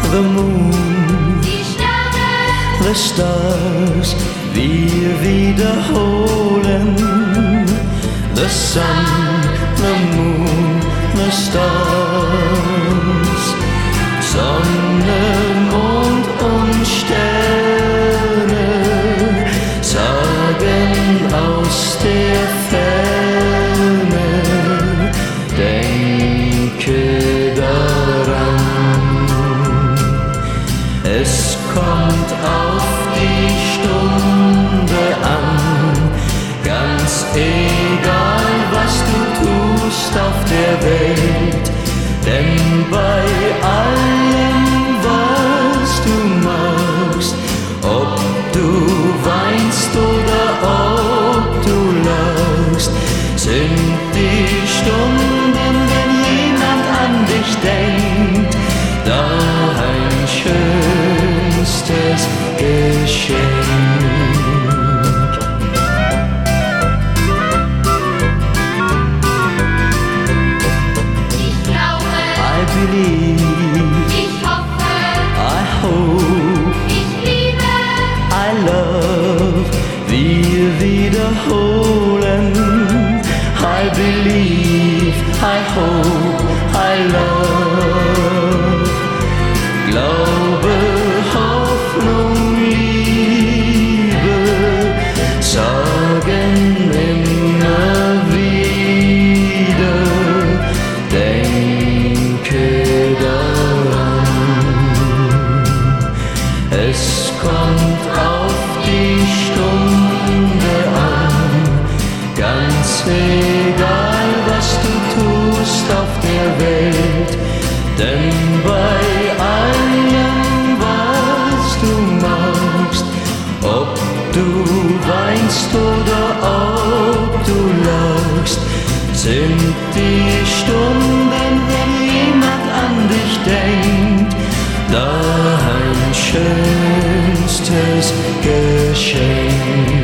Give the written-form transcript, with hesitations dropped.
the moon, die Sterne, the stars, wir wiederholen. The sun, the moon, the stars. Sonne, Mond und Sterne sagen aus der Ferne, denke daran. Es kommt auf die Stunde an, ganz egal was du tust auf der Welt, denn bei allem was du machst, ob du weinst oder ob du lachst, sind die Stunden, wenn jemand an dich denkt, da ein schönstes Geschenk. ich glaube, I believe, ich hoffe, I hope, ich liebe, I love, wir wiederholen. I believe, I hope, I love. Glaube, Hoffnung, Liebe sagen immer wieder, denke daran. Es kommt auf die Stunde an, ganz egal was du tust auf der Welt, denn bei allem was du machst, ob du weinst oder ob du lachst, sind die Stunden, wenn jemand an dich denkt, da ein schönstes Geschenk.